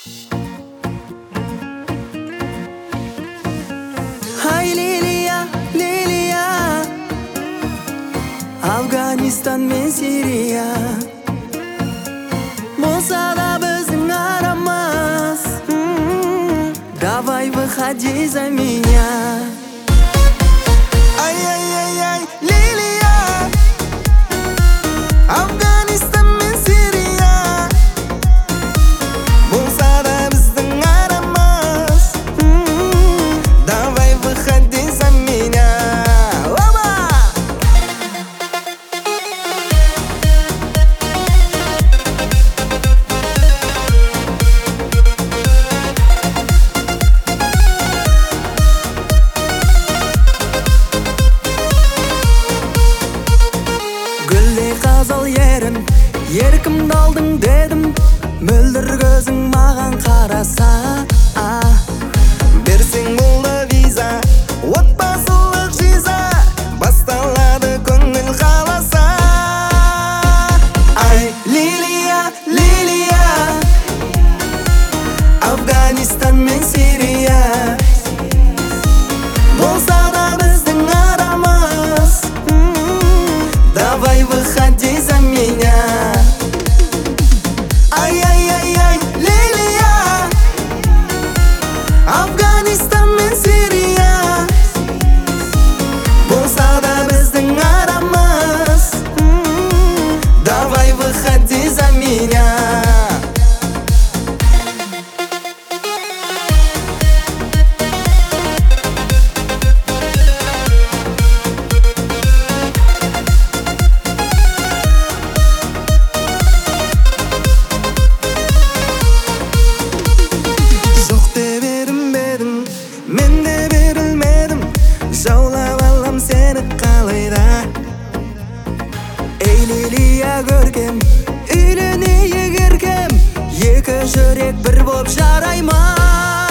Ай, Лилия, Лилия, Афганистан мен Сирия болса да біздің арамыз. Давай выходи за меня. Ай-яй-яй-яй, Лилия, Афганистан мен Сирия болса да біздің арамыз. Давай выходи за меня. Гүлдей қызыл ерін, еркімді алдың дедім. Мөлдір көзің маған қараса, берсең болды виза, отбасылық жиза, басталады көңіл қаласа. Ай, Лилия, Лилия, Афганистан мен Сирия болса да біздің арамыз. Давай выходи за меня. Ай-яй-яй-яй, Лилия, Афганистан мен Сирия болса да біздің арамыз. Давай выходи за меня. Мен де берілмедім, жаулап алам сені қалайда. Ей, Лилия көркем, үйленейік еркем, екі жүрек бір боп жарай ма?